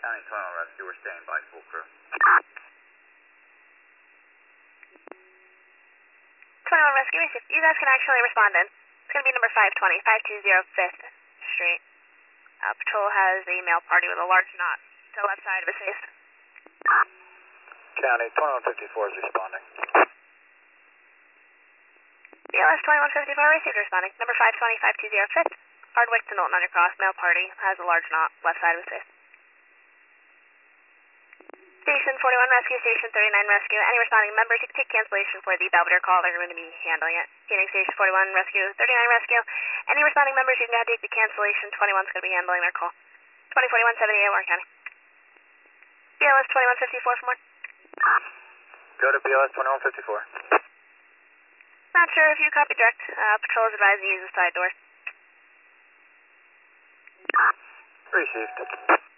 County 21 Rescue, we're staying by, full crew. 21 Rescue, you guys can actually respond in. It's going to be number 520, 520 5th Street. Patrol has a male party with a large knot to the left side of his face. County 2154 is responding. BLS 2154 received responding. Number 520 520 5th. Hardwick to Knowlton on your cross. Male party has a large knot left side of his face. Station 41 Rescue, Station 39 Rescue. Any responding members, you can take cancellation for the Belvedere call. They're going to be handling it. Phoenix Station 41 Rescue, 39 Rescue. Any responding members, you can take the cancellation. 21's going to be handling their call. 2041 78 Warren County. BLS 2154 for more. Go to BLS 2154. Not sure if you copy direct. Patrol is advised to use the side door. Received.